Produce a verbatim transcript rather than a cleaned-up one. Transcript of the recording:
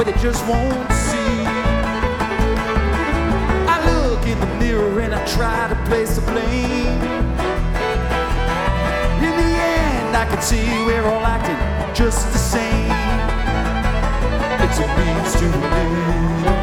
they just won't see. I look in the mirror and I try to place the blame. In the end, I can see we're all acting just the same. It's a means to an end.